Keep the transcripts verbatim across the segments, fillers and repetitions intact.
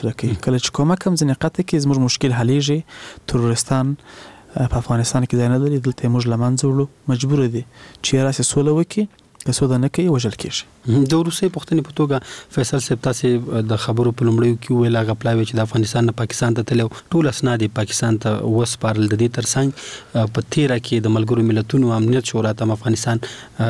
درکې. کله چې کومک هم ځینې قطع کې زموږ مشکل حلیږي، ترورستان په افغانستان کې ځای نه لري، دلته موږ له منځه وړو، مجبور دي چې راسي سوله وکړي، که سوده نه کوي وژل کېږي. د روسي پښتنې په توګه فیصل صاحب تاسو د خبرو په لومړیو کې ویل هغه پلاوي چې د افغانستان نه پاکستان ته تلو ټول اسناد پاکستان ته وسپارل. د دې ترڅنګ په تیره کې د ملګرو ملتونو امنیت شورا ته افغانستان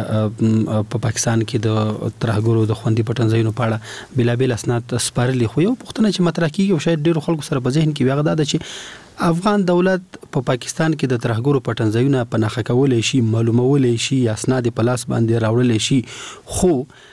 په پاکستان کې د ترهګرو د خوندي پټنځایونو په اړه بلابل اسناد سپارلي. خو یو پښتنه چې مطرح کیږي او شاید ډیرو خلکو سره په ذهن کې ویغه ده چې افغان دولت په پاکستان کې د ترهګرو پټنځایونه په نښه کولای شي، معلومولای شي، اسناد په لاس باندې راوړل شي، خو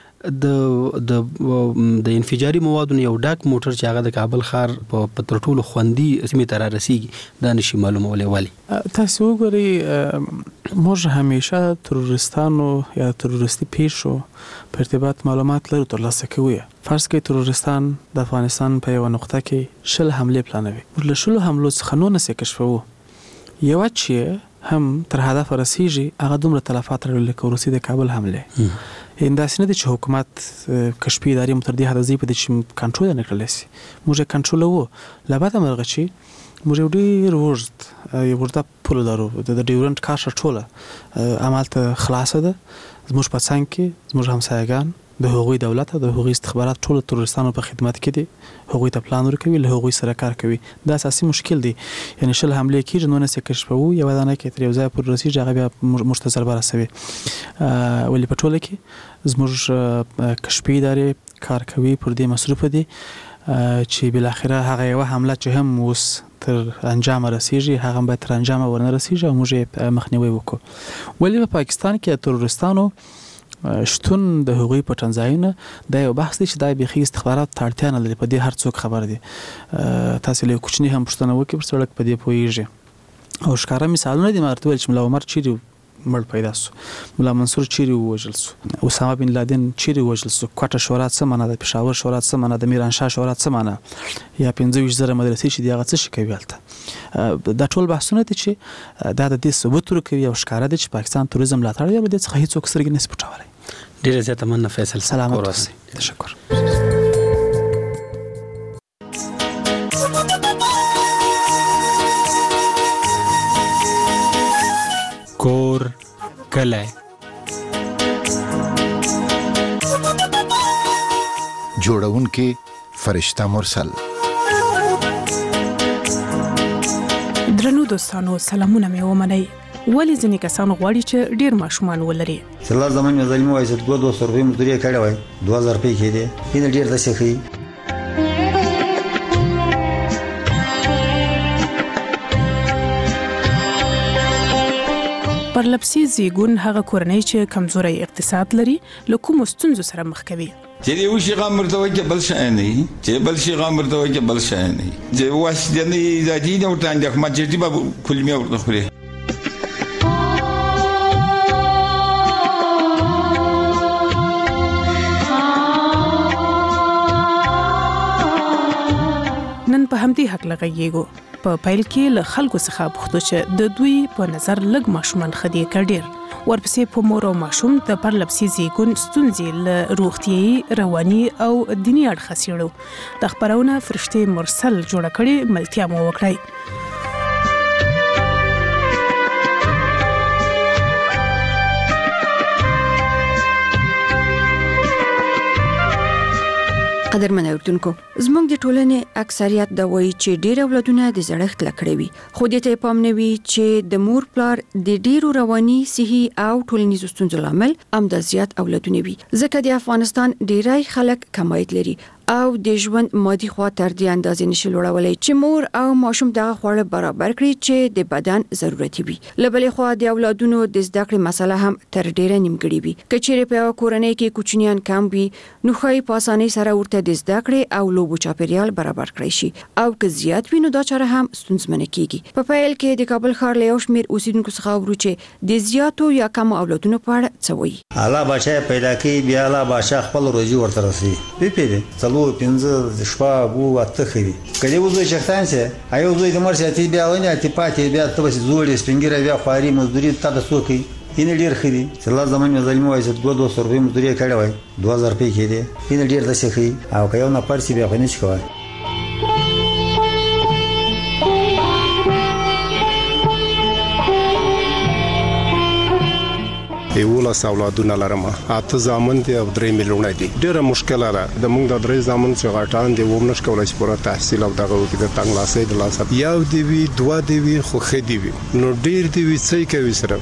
د د د انفجاري موادو یو ډاک موټر چې هغه د کابل ښار په پټرټولو خوندي سیمه تر رسیږي دا نشي معلومولای. ولی تاسو وګورئ موږ همیشه ترورستانو یا تروریستي پیښو په ارتباط معلومات لرو ترلاسه کوو. فرض کړئ ترورستان د افغانستان په یو نقطه کې شل حمله پلانوي، موږ له شلو حملو څخه نو نه کشفوو یو چې هم تر هدف رسیږي هغه دومره تلفات لري لکه روسي د کابل حمله. انداسې نه دي چې حکومت کشفي ادارې متر دې حد ځي په دې چې کنټرول نه کړل شي، موږ کنټرولوو. لا بعد مرغه چې موږ یو ډېر ورځ یو ورته پوله لرو د ډیورنټ کارشر ټوله عملته خلاصه ده زموږ په څنګ کې زموږ همسایگان د هغوی دولت او د هغوی استخبارات ټول ترورستانو په خدمت کې دي، هغوی ته پلان ورکوي، له هغوی سره کار کوي. دا اساسي مشکل دی. یعنی شل حمله کېږي نو نه سې کشفوو، یو دانه کې تر یو ځای پر رسیږي هغه بیا موږ ته ضربه رسوي. ولې په ټوله کې زموږ کشفي ادارې کار کوي، پر دې مصروف دي چې بل اخره هغه یو حمله چې هم اوس تر انجام رسیږي هغه به تر انجام ورنه رسیږي او موږ مخنیوي وکړو. ولې په پاکستان کې ترورستانو شتون د هغوی پټنځایونه دا یو بحث دی چې دا به خې استخبارات ته اړتیا نه لري، په دې هر څوک خبر دي. تاسو له کوچنی هم پښتنه وکړئ پر سړک په دې پوهیږي او ښکارا مثالونه دي. مرته ویل چې ملا عمر چیرې مړ پیدا سو، ملا منصور چیرې وژل سو، اسامه بن لادن چیرې وژل سو، کوټه شورا څه معنا ده، پېښور شورا څه معنا ده، میرانشاه شورا څه معنا، یا پنځه ویشت زره مدرسې چې دغه څه شي کوي هلته. دا ټول بحثونه دي چې دا د دې ثبوت ورکوي او ښکارا دي چې پاکستان توریزم ملاتړ دی، د څه هیڅ څوک سرګ نه سپټولای. ډیره زیاته مننه فیصل. سلامت اوسئ. تشکر. کور کلی جوړونکي فرشته مرسل. درنو دوستانو سلامونه مې ومنئ. ولی ځینې کسان غواړي چې ډیر ماشومان ولري. سلا زمان مې ظلم وایي چې دوه سو روپۍ مزدوري کړې وای دوه هزار روپۍ کېده این ډیر د شخي. پرلپسي زیګون هغه کورنۍ چې کمزوري اقتصاد لري له کومو ستونزو سره مخ کوي. چې یو شي غامر ته وکه بل شي نه چې بل شي غامر ته وکه بل شي نه چې واسه نه زادي نه ورته اندک ما چې به کلمه ورته خوري. نن په همدې حق لغږیږو. په پیل کې له خلکو څخه پوښتنه چې د دوی په نظر لږ ماشومان خدي کړي ورپسې په مور او ماشوم د پرلپسي زیګون ستونزې له روغتيایي رواني او دینی اړخ سره د خبرونه فرشته مرسل جوړ کړي ملتیا مو وکړي. قدرمن اوردونکو زموږ د ټولنې اکثریت د وایي چې ډیر اولادونه د زړښت لکړې وي، خو دې ته پام نه وي چې د مور پلار د ډیرو رواني صحي او ټولنیزو ستونزو لامل هم د زیات اولادونه وي. ځکه د افغانستان ډیری خلک کماید لري او د ژوند مادي خوا تر دې اندازې نشي لوړولای چې مور او ماشوم دغه خواړه برابر کړي چې د بدن ضرورتي وي. له بلې خوا د اولادونو د زده کړې مسله هم تر ډیره نیمګړې وي. که چیرې په یوه کورنۍ کې کوچنیان کم وي نو ښایي په اسانۍ سره ورته د زده کړې او لوبو چاپیریال برابر کړی شي، او که زیات وي نو دا چاره هم ستونزمنه کیږي. په پیل کې د کابل ښار له یو شمېر اوسیدونکو څخه اورو چې د زیاتو یا کمو اولادونو په اړه څه وایي. الله بچی پیدا کوي، بیا الله بچی خپل روزي ورته رسوي. پیپې څلور پنځه شپه وو اته خري کله وځي شختان سه ایو زوی د مرشد تی بیا ونه تی پاتې بیا ته بس زوړې سپینګره بیا خواري مزدوري تا د سوکي این ډیر خري چې زمان مې ظلم وایي چې دوه سو روپۍ مزدوري کړې وای دوه هزار روپۍ کېده این ډیر د شخي او که یو نه پرسي بیا خو نه شي کوي. یولس اولادونه لرم، اته زامن دي او درې میلیونه دي. ډیره مشکله ده. د موږ د درې زامن چې غټان دي و نش کولای چې پوره تحصیل او دغه وکړي د تنګ لاسې د لاسه یو دی وی دوه دی وی خو خې دی وی نو ډیر دی وی څه کوي سره.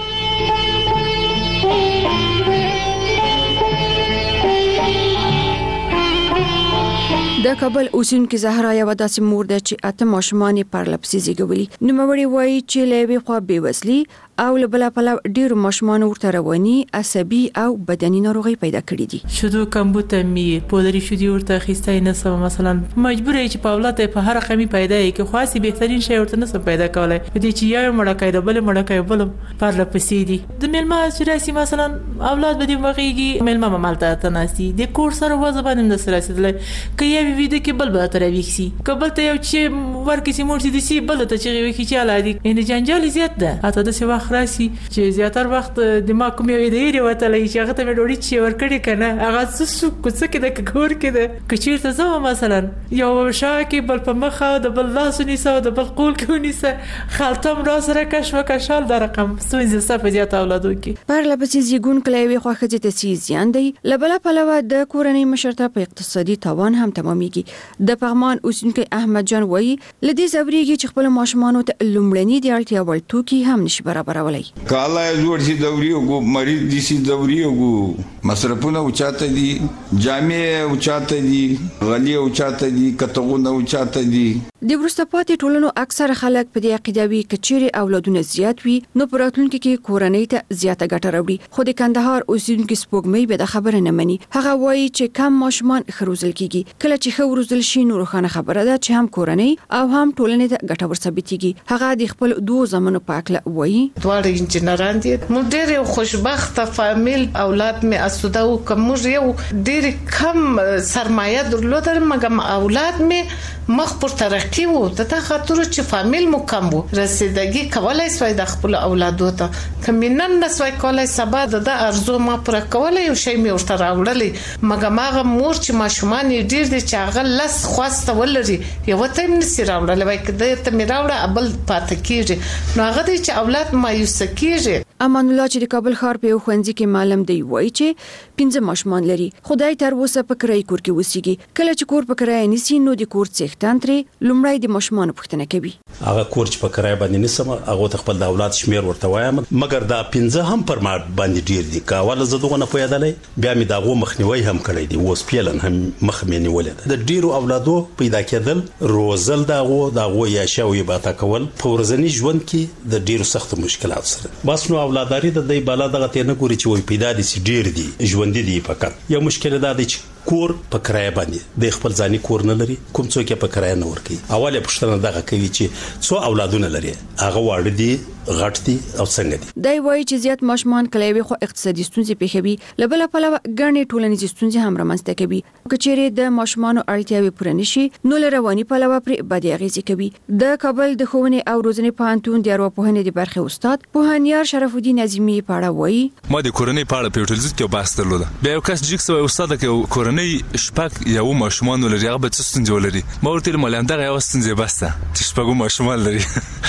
د کابل اوسیدونکو زهرا یو داسې مور ده چې اته ماشومان پرلپسې زیږولي. نوموړي وایي چې له یوې خوا بېوزلي او له بله پلوه ډېرو ماشومانو ورته رواني، عصبي او بدني ناروغۍ پیدا کړي دي. شیدو کمبود می پودری شیدې ورته اخیستی نسم، مثلا مجبور یې چې په اولاد په هر رقمي پیدا یې کې خاصي بهترین شی ورته نسم پیدا کولای. په دې چې یو مړکای د بل مړکای بل پرلپسې دي. د میلمه چې راسي مثلا اولاد به دې مغيږي میلمه ممالته تناسي د کور سره وځ باندې د سره رسیدل کې یو ویډیو کې بل به تر ویکسي کبل ته یو چې ورکې سي مور دي سي بل ته چې ویکي چې علادي ان جنجال زیات ده. اته د څه وخت راسي چې زیاتره وخت د ما کوم یو دی وتلې چې هغه ته ډوډۍ چې ورکړي کنه هغه څه کوڅه کې د کور کې ده کچیر ته زما مثلا یو شاکي بل په مخه د بل لاس ونیسه د بل قول کې ونیسه خالتم را سره کشف کشال د رقم سوینځ صفه زیات اولادو کې پر لپسې زیګون کلیوي خوخه ته سی زیان دی لبل پلوه د کورنۍ مشرته په اقتصادي توان هم تمامېږي. د پغمان اوسیدونکو احمد جان وایي لدې زبريږي چې خپل ماشومان ته لومړني دی اړتیا ول توکي هم نشي برابرولای. کالا زور سي دوري او مریض دي سي دوري او مصرفونه او چاته دي جامع او چاته دي غلي او چاته دي کتغونه او چاته دي. د ورستپاتې ټولنو اکثر خلک په دې عقیده وي کچېري اولادونه زیات وي نو پراتونکو کې کورنۍ ته زیاته ګټه راوړي. خو د کندهار اوسیدونکو سپوږمۍ به د خبره نه مني. هغه وایي چې کم ماشومان خروزل کیږي کله چې خروزل شي نو روښانه خبره ده چې هم کورنۍ او هم ټولنې ته ګټه ورثبتيږي. هغه د خپل دوه زمونو پاکله وایي دواړه انجنيران دي مو ډېر خوشبخته فامیل اولاد می اسوده او کوم یو ډېر کم سرمایه درلودل مګم اولاد می مخ پر ترقی وو د تا خاطر چې فامیل مو کم وو رسیدګي کولای سوی د خپل اولادو ته کمنن نسوي کولای سبا د ارزو ما پر کولای یو شی می ورته راوړلې مګم هغه مور چې ماشومان ډېر دي چې هغه لس خواسته ولري یو ته هم نسی راوړل وای کده ته می راوړه ابل پاتې کیږي نو هغه دي چې اولاد مایوس کیږي. امان الله چې د کابل ښار په خوندې کې معلم دی وایي چې پنځه ماشومان لري. خدای تر اوسه په کرای کور کې وسیږي. کله چې کور په کرای نسی نو د کور څښتن ترې لومړی د ماشومان پوښتنه کوي. هغه کور چې په کرای باندې نسم هغه خپل د اولاد شمیر ورته وایم مګر دا پنځه هم پر ما باندې ډیر دي. کاوله زدهونه پویدلې بیا می داغو مخنیوي هم کړی دی اوس پیلن هم مخ مې نیولې د ډیرو اولادو پیدا کېدل روزل داغو داغو یا شاوي باتا کول په ورځنی ژوند کې د ډیرو سخت مشکلات سره بس نو اولاداری د دې بالا دغه ته نه ګوري چې وي پیدا دي سي ډیر دي ژوند دي فقط یو مشکل دا دی چې کور په کرای باندې د خپل ځاني کور نه لري کوم څوک په کرای نه ورکي. اوله پښتنه دغه کوي چې څو اولادونه لري هغه واړه دي غټ دي او څنګه دي. دا وایي چې زیات ماشومان کلیوي خو اقتصادي ستونزې پیښوي لبل په لور غني ټولنیز ستونزې هم رامنځته کوي. کچېره د ماشومان اړتیاوي پوره نشي نو لرواني په لور پر بدی اغیزه کوي. د کابل د ښوونې او روزنې پوهنتون د ارواپوهنې د برخې استاد پوهانیار شرف الدین عظیمی پاړه وایي ما د کورنۍ پاړه په ټولنیز کې بحث درلوده. بیا یو کس جکس او استاد کې کورنۍ شپږ یو ماشومان ولري هغه به څه ستونزې ولري ما ورته مالنده یو ستونزې بسته چې شپږ ماشومان لري.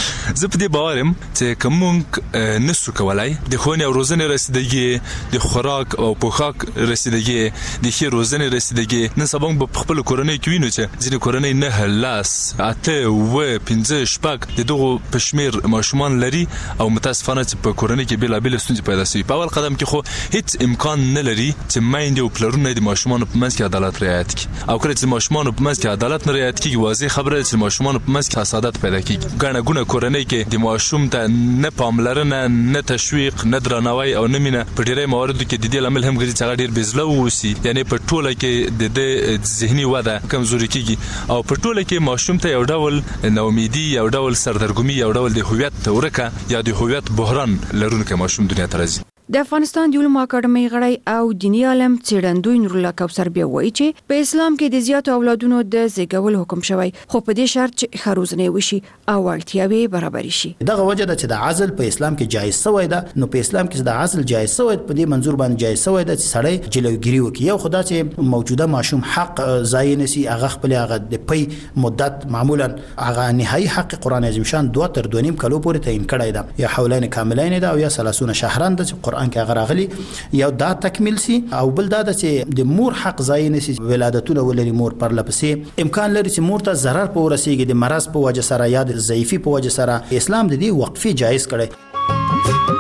زه په دې باورم چې کوم نسو کولای د ښوونې او روزنې رسیدګي د خوراک او پوښاک رسیدګي د ښه روزنې رسیدګي نن سبا په خپل کورنۍ کې وینو چې ځینې کورنۍ نه لاس اته و پنځه شپږ د دغه پښمیر ماشومان لري او متاسفانه چې په کورنۍ کې بلا بلا ستونزې پیدا شي. په اول قدم کې خو هیڅ امکان نه لري چې مایند او پلرونه د ماشومان په منځ کې عدالت رعایت کړي او کله چې ماشومان په منځ کې عدالت نه رعایت کیږي واضح خبره چې ماشومان په منځ کې فسادات پیدا کیږي. ګڼه ګونه کورنۍ کې د ماشوم ته نه پاملرنه نه تشویق نه درناوی او نه مینه په ډیری مواردو کې د دې لامل هم ګرځي چې ډیر بزله ووسی یعنی په ټوله کې د د ذهني وده کمزوري کیږي او په ټوله کې ماشوم ته یو ډول ناامیدي یو ډول سردرګمي یو ډول د هویت ورکه یا د هویت بحران لرونکو ماشوم دنیا ته راځي. د افغانستان د علومو اکاډمۍ غړی او دینی عالم څېړندوی نور الله کوثر بیا وایي چې په اسلام کې د زیاتو اولادونو د زیږول حکم شوی، خو په دې شرط چې ښه روزنه وشي او اړتیاوې برابر شي. دغه وجه ده چې د عزل په اسلام کې جایز شوی ده. نو په اسلام کې د عزل جایز شوی په دې منظور باندې جایز شوی ده چې سړی جلوګیری وکړي. یو خدای چې موجوده ماشوم حق ضایع نشي، هغه خپل هغه د پي مدت معمولا هغه نهایي حق قرآن عظیم شان دوه تر دوه نیم کلو پورې تعیین کړی ده، یا حولین کاملین ده او یا ثلاثون شهران ده چې قرآن کې هغه راغلي. یو دا تکمیل سي او بل دا چې د مور حق ضایع نشي، ولادتونه ولري مور پر لپسې امکان لري چې مور ته ضرر په ورسیږي د مرض په وجه سره یا د ضعیفي په وجه سره. اسلام د دې وقفي جایز کړي.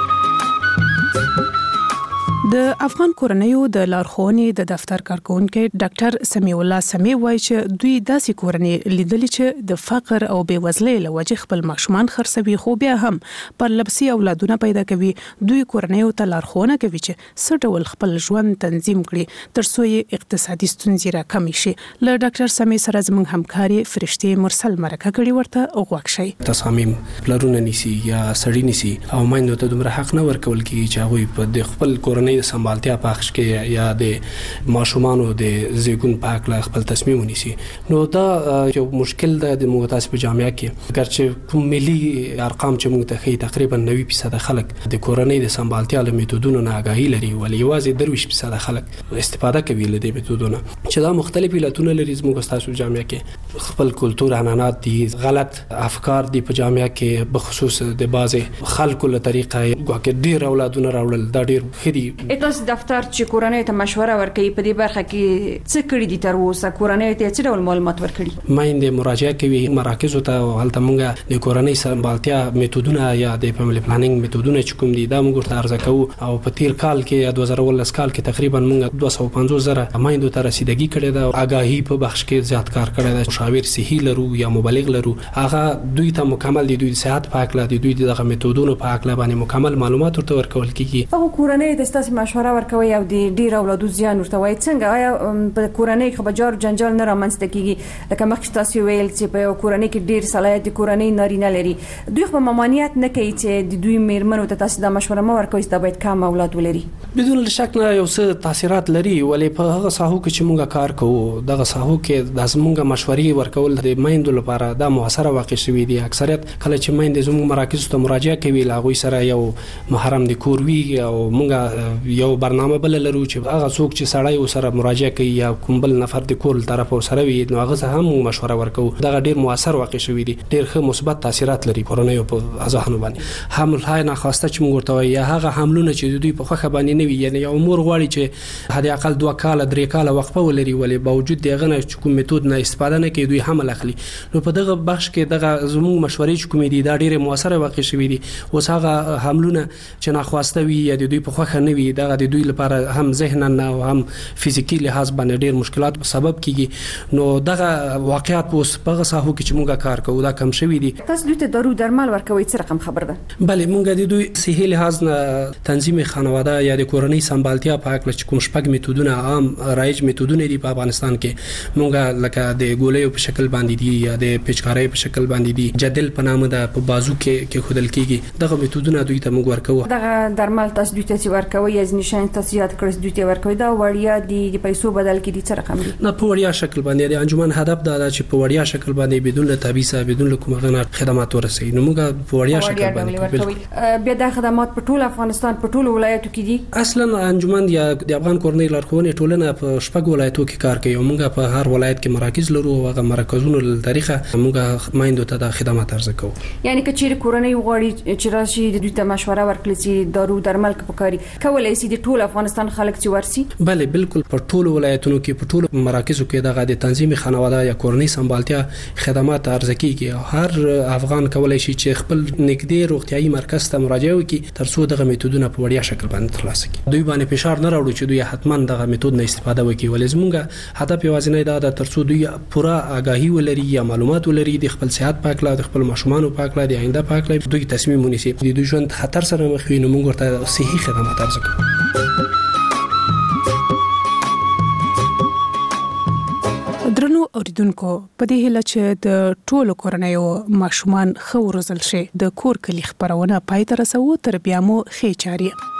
د افغان کورنیو د لارښوونې د دفتر کارکونکو ډاکټر سمیع الله سمیع وایي چې دوی داسې کورنۍ لیدلې چې د فقر او بېوزلۍ له وجې خپل ماشومان خرڅوي، خو بیا هم پر لپسي اولادونه پیدا کوي. دوی کورنیو ته لارښوونه کوي چې څه ډول خپل ژوند تنظیم کړي تر څو یې اقتصادي ستونزې راکمې شي. له ډاکټر سمیع سره زموږ همکاري فرشتي مرسل مرکه کړي، ورته غوږ شئ. تصامیم پلرونه نیسي یا سړی نیسي او ماینو ته دومره حق نه ورکول کیږي چې هغوی په خپل کورنۍ د سمبالتیا پخش کې یا د ماشومانو د زیږون په اړه خپل تصمیم ونیسي. نو دا یو مشکل ده د موږ تاسو په جامعه کې، ګرچې کوم ملي ارقام چې موږ ته ښیي تقریبا نوي فیصد خلک د کورنۍ د سمبالتیا له میتودونو نه آگاهي لري، ولې یوازې درویش فیصد خلک استفاده کوي له دې میتودونو چې دا مختلف علتونه لري. موږ تاسو په جامعه کې خپل کلتور عنعنات دي، غلط افکار دي په جامعه کې، بخصوص د بعضې خلکو له طریقه ګواکې ډېر اولادونه راوړل دا ډېر ښه دي. تاسو دفتر چې کورنۍ ته مشوره ورکوي په دې برخه کې څه کړي دي تر اوسه؟ کورنۍ ته څه ډول معلومات ورکړي؟ ماینده مراجعه کوي مراکزو ته، هلته موږ د کورنۍ سمبالتیا میتودونه یا د فیملی پلانینګ میتودونه چې کوم دي دا موږ ورته عرضه کوو. او په تیر کال کې دوه زره ولس کال کې تقریبا موږ دوه سوه پنځوس زره مایندو ته رسیدګي کړې ده. آگاهي په بخش کې زیات کار کړی ده. مشاور صحي لرو یا مبلغ لرو، هغه دوی ته مکمل دي، دوی د صحت په اړه دي، دوی دغه میتودونو په اړه باندې مکمل معلومات ورته ورکول کیږي. هغه کورنۍ د تاسو مشوره ورکوي او د ډیر اولادو زیان ورته وایي څنګه؟ آیا په کورنۍ کې بجار جنجال نه رامنځته کیږي؟ لکه مخکې تاسو ویل چې په کورنۍ کې ډیر صلاحیت کورنۍ نارینه لري، دوی خو ممانعت نه کوي چې د دوی میرمنو ته تاسو د مشوره مو ورکوي چې باید کم اولاد ولري؟ بدون شک نه یو څه تاثیرات لري، ولې په هغه ساحو کې چې موږ کار کوو دغه ساحو کې د زموږ مشورې ورکول د مایندو لپاره دا موثره واقع شوي دي. اکثریت کله چې مایند زموږ مراکز ته مراجعه کوي له هغوی سره یو محرم د کور وي او موږ یو برنامه بل لرو چې هغه څوک چې سړی سره مراجعه کوي یا کوم بل نفر د کور طرف سره وي نو هغه څه هم مشوره ورکو. دغه ډیر موثر واقع شوي دي، ډیر ښه مثبت تاثیرات لري کورنۍ په اذهانو باندې. حمل های ناخواسته چې موږ ورته وایي یا هغه حملونه چې دوی په خوښه باندې نه وي، یعنی یو مور غواړي چې حد اقل دوه کاله درې کاله وقفه ولري ولې باوجود دغه نه چې کوم میتود نه استفاده نه کوي دوی حمل اخلي. نو په دغه بخش کې دغه زموږ مشورې چې کومې دي دا ډیره موثره واقع شوي دي. اوس هغه حملونه چې ناخواسته وي یا د دوی په خوښه نه وي دغه د دوی لپاره هم ذهناً او هم فزیکی لحاظ باندې ډیر مشکلات سبب کیږي. نو دغه واقعیت اوس په هغه ساحو کې چې موږ کار کوو دا کم شوي دي. تاسو دوی ته دارو درمل ورکوي څه رقم خبر ده؟ بله موږ د دوی صحي لحاظ نه تنظیم خانواده یا د کورنۍ سمبالتیا په اړه چې کوم شپږ میتودونه عام رایج میتودونه دي په افغانستان کې، موږ لکه د ګولیو په شکل باندې دي یا د پیچکارۍ په شکل باندې دي، جدل په نامه ده په بازو کې کې خودل کیږي. دغه میتودونه دوی ته موږ ورکوو. دغه درمل تاسو دوی ته ورکوي از نشان تاسو یاد کړئ دوی ته ورکوي دا وړیا دي د پیسو بدل کې دي څه رقم دي؟ نه په وړیا شکل باندې د انجمن هدف دا ده چې په وړیا شکل باندې بدون تعویض بدون کومه غنا خدمات ورسوي. نو موږ په وړیا شکل باندې بیا د خدمات په ټول افغانستان په ټول ولایتو کې دي. اصلا انجمن یا د افغان کورنۍ لارښوونې ټولنه په شپږ ولایتو کې کار کوي او موږ په هر ولایت کې مراکز لرو او هغه مرکزونو له طریقه موږ مایندو ته د خدمات عرضه کوو. یعنی که چیرې کورنۍ غواړي چې راشي د دوی ته مشوره ورکړي چې دارو درمل پکاري کولای شي د ټول افغانستان خلک چې ورسي؟ بله بالکل په ټول ولایتونو کې په ټول مراکزو کې دغه د تنظیم خانواده یا کورنۍ سمبالتیا خدمات عرضه کیږي او هر افغان کولای شي چې خپل نږدې روغتيایي مرکز ته مراجعه وکړي تر څو دغه میتودونه په وړیا شکل باندې ترلاسه کړي. دوی باندې فشار نه راوړو چې دوی حتما دغه میتود نه استفاده وکړي، ولې زموږ هدف یوازینی دا ده تر څو دوی پوره آگاهی ولري یا معلومات ولري د خپل صحت په اړه د خپل ماشومانو په اړه د آینده په اړه دوی تصمیم ونیسي د دوی ژوند خطر سره مخ وي. نو موږ ورته صحي خدمات عرضه کوو. درنو اوریدونکو په دې هیله چې د ټولو کورنیو ماشومان ښه وروزل شي د کور کلی خبرونه پای ته رسو تر بیا مو ښې چاري.